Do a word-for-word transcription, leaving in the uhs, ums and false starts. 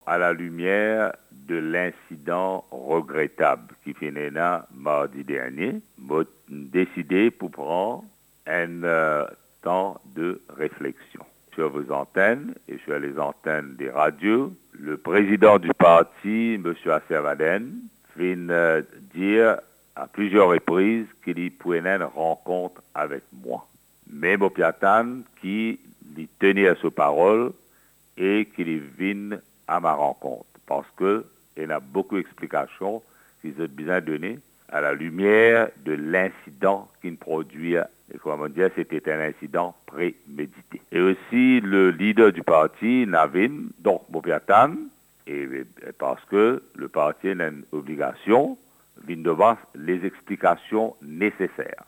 À la lumière de l'incident regrettable qui finit là mardi dernier, j'ai décidé pour prendre un euh, temps de réflexion. Sur vos antennes et sur les antennes des radios, le président du parti, M. Asservaden, vient euh, dire à plusieurs reprises qu'il prenait une rencontre avec moi. Mais Mopiatan qui lui tenait à sa parole et qu'il vient à ma rencontre. Parce que il y a beaucoup d'explications qui sont bien données à la lumière de l'incident qui produit. Et comment dire, c'était un incident prémédité. Et aussi le leader du parti, Navin, donc Mopiatan, et, et parce que le parti a une obligation, vient devant les explications nécessaires.